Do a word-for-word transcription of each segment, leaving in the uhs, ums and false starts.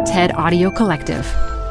TED Audio Collective.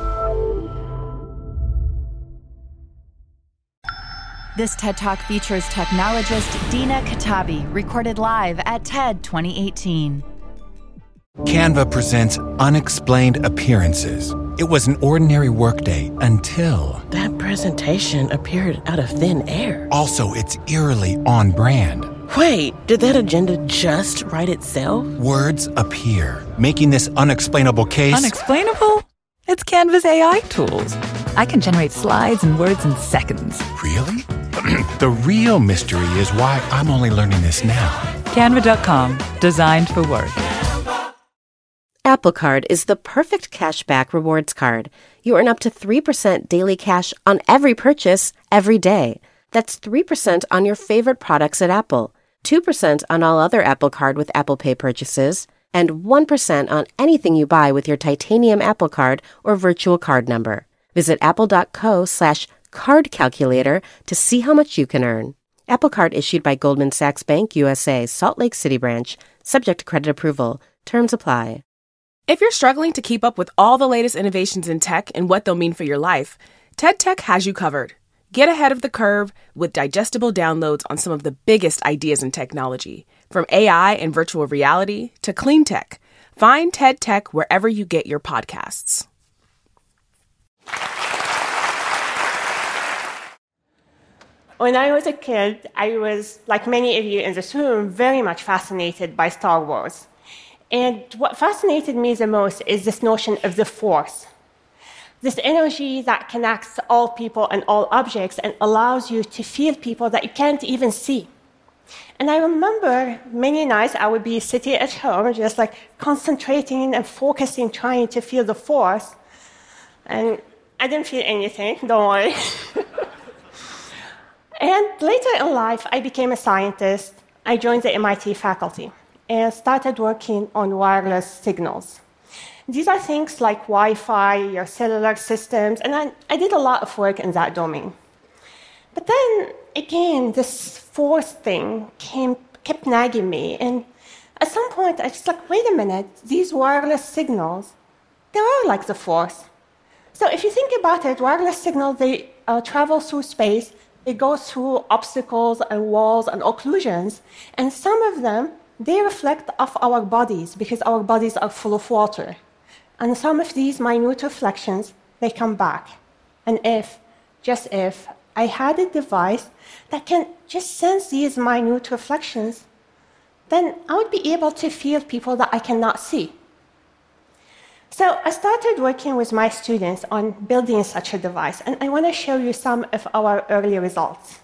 This TED Talk features technologist Dina Katabi, recorded live at TED twenty eighteen. Canva presents Unexplained Appearances. It was an ordinary workday until... That presentation appeared out of thin air. Also, it's eerily on brand. Wait, did that agenda just write itself? Words appear, making this unexplainable case... Unexplainable? It's Canva's A I tools. I can generate slides and words in seconds. Really? The real mystery is why I'm only learning this now. Canva dot com, designed for work. Apple Card is the perfect cashback rewards card. You earn up to three percent daily cash on every purchase, every day. That's three percent on your favorite products at Apple, two percent on all other Apple Card with Apple Pay purchases, and one percent on anything you buy with your titanium Apple Card or virtual card number. Visit apple.co slash card calculator to see how much you can earn. Apple Card issued by Goldman Sachs Bank U S A, Salt Lake City branch, subject to credit approval. Terms apply. If you're struggling to keep up with all the latest innovations in tech and what they'll mean for your life, TED Tech has you covered. Get ahead of the curve with digestible downloads on some of the biggest ideas in technology, from A I and virtual reality to clean tech. Find TED Tech wherever you get your podcasts. When I was a kid, I was, like many of you in this room, very much fascinated by Star Wars. And what fascinated me the most is this notion of the Force, this energy that connects all people and all objects and allows you to feel people that you can't even see. And I remember many nights I would be sitting at home just like concentrating and focusing, trying to feel the Force. And I didn't feel anything, don't worry. And later in life, I became a scientist. I joined the M I T faculty and started working on wireless signals. These are things like Wi-Fi, your cellular systems, and I, I did a lot of work in that domain. But then, again, this Force thing came, kept nagging me, and at some point, I just like, wait a minute, these wireless signals, they are like the Force. So if you think about it, wireless signals, they uh, travel through space, they go through obstacles and walls and occlusions, and some of them, they reflect off our bodies because our bodies are full of water. And some of these minute reflections, they come back. And if, just if, I had a device that can just sense these minute reflections, then I would be able to feel people that I cannot see. So I started working with my students on building such a device, and I want to show you some of our early results.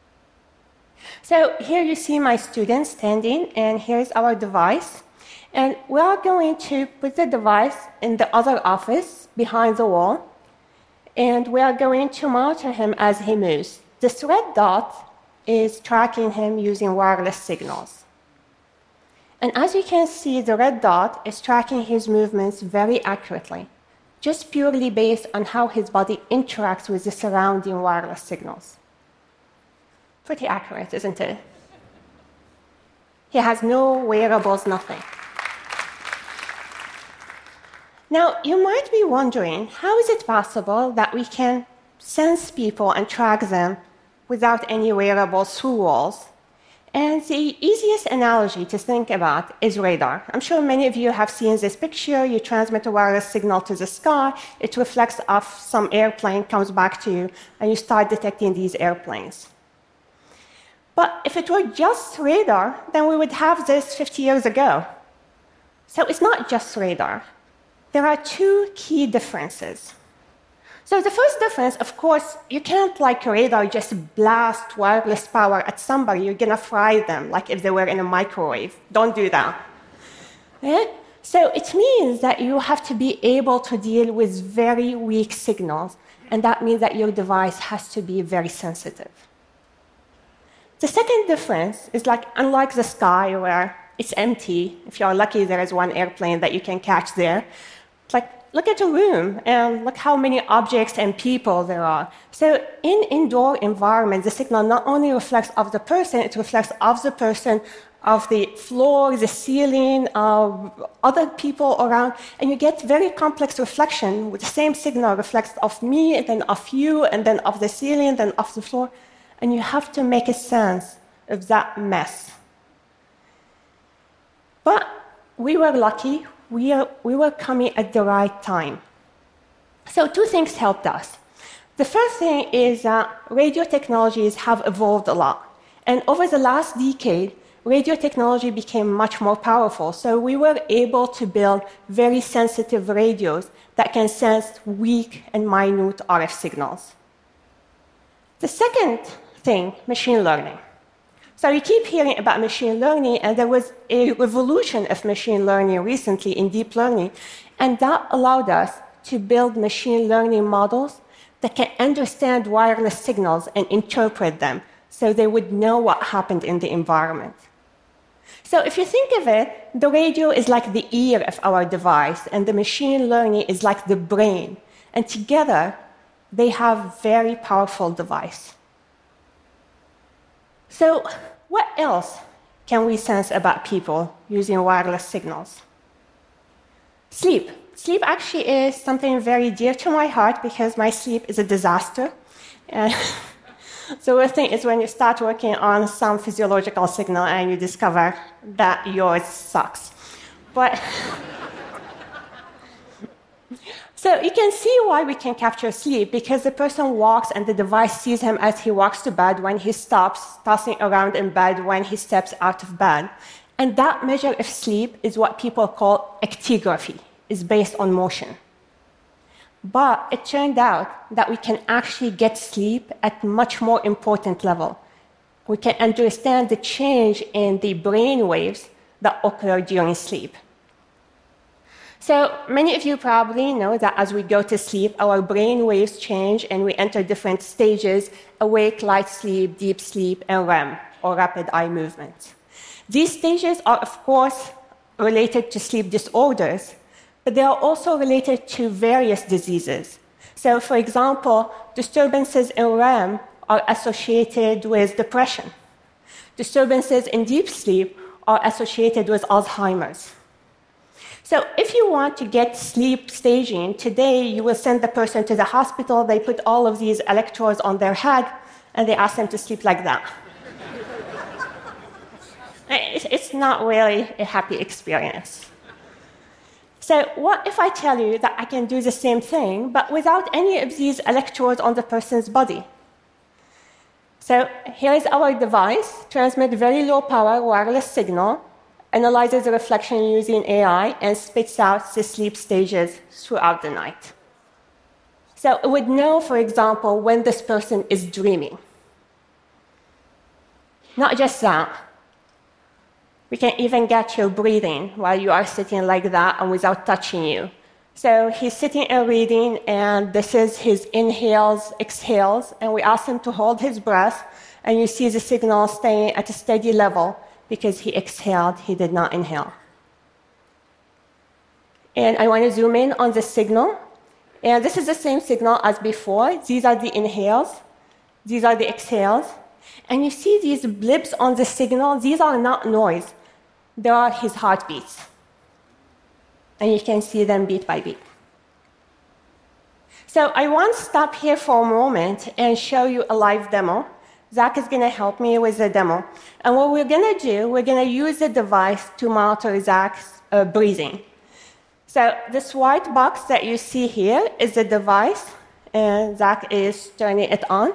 So here you see my students standing, and here's our device. And we are going to put the device in the other office behind the wall, and we are going to monitor him as he moves. This red dot is tracking him using wireless signals. And as you can see, the red dot is tracking his movements very accurately, just purely based on how his body interacts with the surrounding wireless signals. Pretty accurate, isn't it? He has no wearables, nothing. Now, you might be wondering, how is it possible that we can sense people and track them without any wearables through walls? And the easiest analogy to think about is radar. I'm sure many of you have seen this picture. You transmit a wireless signal to the sky, it reflects off some airplane, comes back to you, and you start detecting these airplanes. But if it were just radar, then we would have this fifty years ago. So it's not just radar. There are two key differences. So the first difference, of course, you can't, like radar, just blast wireless power at somebody. You're going to fry them, like if they were in a microwave. Don't do that. Yeah? So it means that you have to be able to deal with very weak signals, and that means that your device has to be very sensitive. The second difference is, like, unlike the sky where it's empty, if you're lucky there is one airplane that you can catch there, like, look at a room and look how many objects and people there are. So in indoor environment, the signal not only reflects of the person, it reflects of the person of the floor, the ceiling, uh, other people around, and you get very complex reflection with the same signal reflects of me, and then of you, and then of the ceiling, then of the floor, and you have to make a sense of that mess. But we were lucky. We, are, we were coming at the right time. So two things helped us. The first thing is that radio technologies have evolved a lot. And over the last decade, radio technology became much more powerful. So we were able to build very sensitive radios that can sense weak and minute R F signals. The second thing, machine learning. So you keep hearing about machine learning, and there was a revolution of machine learning recently in deep learning, and that allowed us to build machine learning models that can understand wireless signals and interpret them so they would know what happened in the environment. So if you think of it, the radio is like the ear of our device, and the machine learning is like the brain. And together, they have very powerful device. So what else can we sense about people using wireless signals? Sleep. Sleep actually is something very dear to my heart because my sleep is a disaster. And so the thing is when you start working on some physiological signal and you discover that yours sucks. But so you can see why we can capture sleep, because the person walks and the device sees him as he walks to bed, when he stops tossing around in bed, when he steps out of bed. And that measure of sleep is what people call actigraphy. It's based on motion. But it turned out that we can actually get sleep at much more important level. We can understand the change in the brain waves that occur during sleep. So many of you probably know that as we go to sleep, our brain waves change and we enter different stages: awake, light sleep, deep sleep, and R E M, or rapid eye movement. These stages are, of course, related to sleep disorders, but they are also related to various diseases. So, for example, disturbances in R E M are associated with depression. Disturbances in deep sleep are associated with Alzheimer's. So if you want to get sleep staging, today you will send the person to the hospital, they put all of these electrodes on their head, and they ask them to sleep like that. It's not really a happy experience. So what if I tell you that I can do the same thing, but without any of these electrodes on the person's body? So here is our device, transmits very low power wireless signal, analyzes the reflection using A I, and spits out the sleep stages throughout the night. So it would know, for example, when this person is dreaming. Not just that, we can even get your breathing while you are sitting like that and without touching you. So he's sitting and reading, and this is his inhales, exhales, and we ask him to hold his breath, and you see the signal staying at a steady level because he exhaled, he did not inhale. And I want to zoom in on the signal. And this is the same signal as before. These are the inhales. These are the exhales. And you see these blips on the signal. These are not noise. They are his heartbeats. And you can see them beat by beat. So I want to stop here for a moment and show you a live demo. Zach is going to help me with the demo. And what we're going to do, we're going to use the device to monitor Zach's uh, breathing. So this white box that you see here is the device, and Zach is turning it on.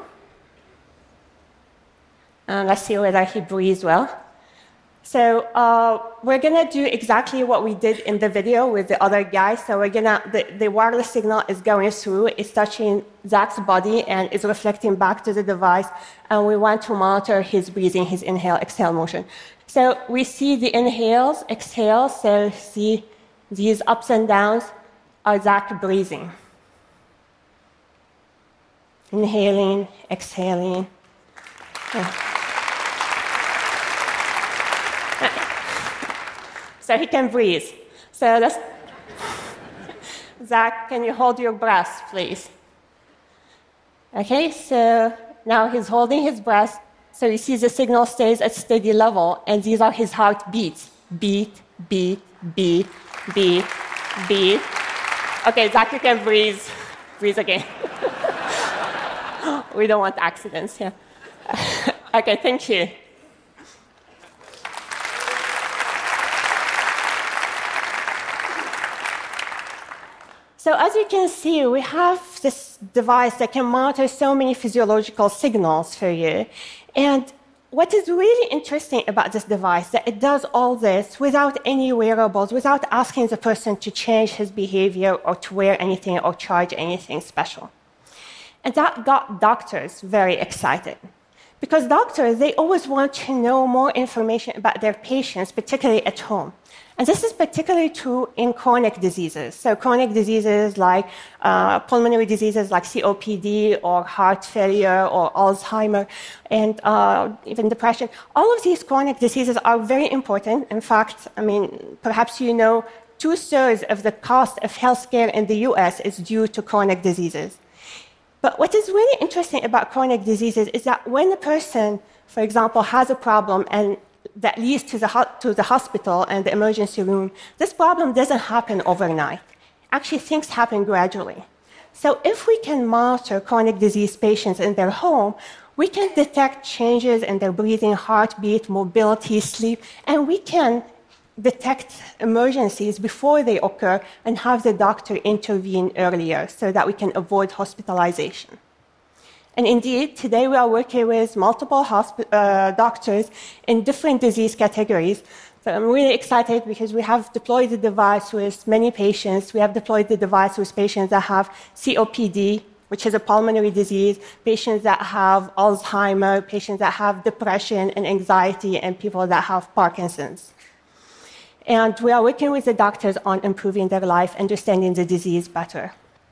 And let's see whether he breathes well. So uh, we're going to do exactly what we did in the video with the other guy. So we're gonna, the, the wireless signal is going through, it's touching Zach's body, and is reflecting back to the device. And we want to monitor his breathing, his inhale, exhale motion. So we see the inhales, exhales, so see these ups and downs are Zach breathing. Inhaling, exhaling. Yeah. So he can breathe. So let's... Zach, can you hold your breath, please? Okay, so now he's holding his breath. So you see the signal stays at steady level, and these are his heartbeats. Beat, beat, beat, beat, beat. Okay, Zach, you can breathe. Breathe again. We don't want accidents here. Okay, thank you. So as you can see, we have this device that can monitor so many physiological signals for you. And what is really interesting about this device, that it does all this without any wearables, without asking the person to change his behavior or to wear anything or charge anything special. And that got doctors very excited. Because doctors, they always want to know more information about their patients, particularly at home. And this is particularly true in chronic diseases. So chronic diseases like uh, pulmonary diseases like C O P D or heart failure or Alzheimer and uh, even depression. All of these chronic diseases are very important. In fact, I mean, perhaps you know, two-thirds of the cost of healthcare in the U S is due to chronic diseases. But what is really interesting about chronic diseases is that when a person, for example, has a problem and that leads to the, ho- to the hospital and the emergency room, this problem doesn't happen overnight. Actually, things happen gradually. So if we can monitor chronic disease patients in their home, we can detect changes in their breathing, heartbeat, mobility, sleep, and we can detect emergencies before they occur and have the doctor intervene earlier so that we can avoid hospitalization. And indeed, today we are working with multiple hospi- uh, doctors in different disease categories. So I'm really excited because we have deployed the device with many patients. We have deployed the device with patients that have C O P D, which is a pulmonary disease, patients that have Alzheimer, patients that have depression and anxiety, and people that have Parkinson's. And we are working with the doctors on improving their life, understanding the disease better.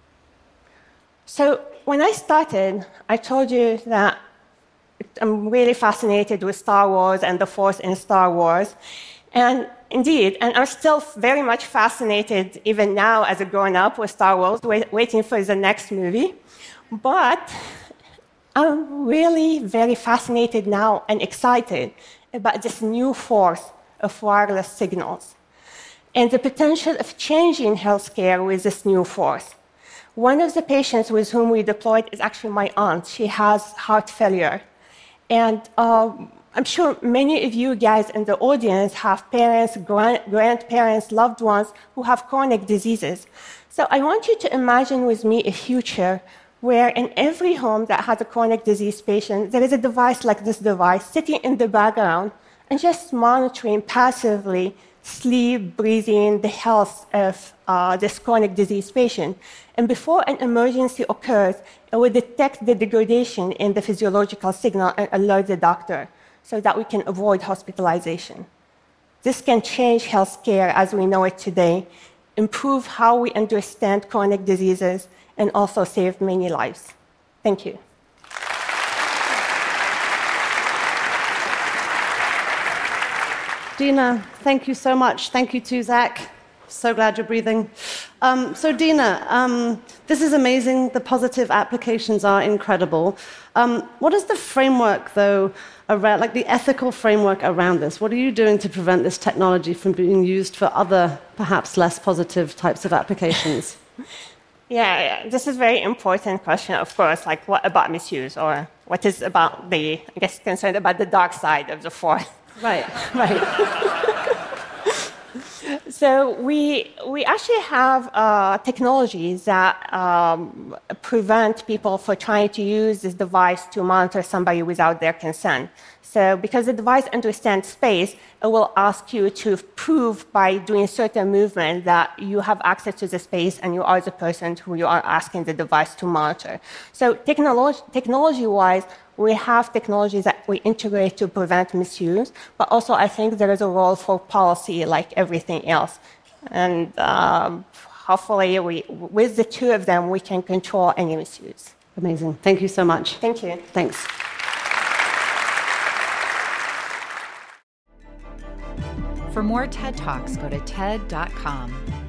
So when I started, I told you that I'm really fascinated with Star Wars and the Force in Star Wars. And indeed, and I'm still very much fascinated, even now as a grown-up, with Star Wars, wait, waiting for the next movie. But I'm really very fascinated now and excited about this new force of wireless signals and the potential of changing healthcare with this new force. One of the patients with whom we deployed is actually my aunt. She has heart failure. And um, I'm sure many of you guys in the audience have parents, grand- grandparents, loved ones who have chronic diseases. So I want you to imagine with me a future where in every home that has a chronic disease patient, there is a device like this device sitting in the background and just monitoring passively sleep, breathing, the health of uh, this chronic disease patient. And before an emergency occurs, it will detect the degradation in the physiological signal and alert the doctor so that we can avoid hospitalization. This can change healthcare as we know it today, improve how we understand chronic diseases, and also save many lives. Thank you. Dina, thank you so much. Thank you to Zach. So glad you're breathing. Um, so Dina, um, this is amazing. The positive applications are incredible. Um, what is the framework, though, around, like the ethical framework around this? What are you doing to prevent this technology from being used for other, perhaps less positive types of applications? Yeah, yeah, this is a very important question, of course. Like, what about misuse? Or what is about the, I guess, concerned about the dark side of the force? Right, right. So we we actually have uh, technologies that um, prevent people from trying to use this device to monitor somebody without their consent. So because the device understands space, it will ask you to prove by doing certain movement that you have access to the space and you are the person who you are asking the device to monitor. So technology, technology-wise, we have technologies that we integrate to prevent misuse, but also I think there is a role for policy like everything else. And um, hopefully we, with the two of them, we can control any misuse. Amazing. Thank you so much. Thank you. Thanks. For more TED Talks, go to T E D dot com.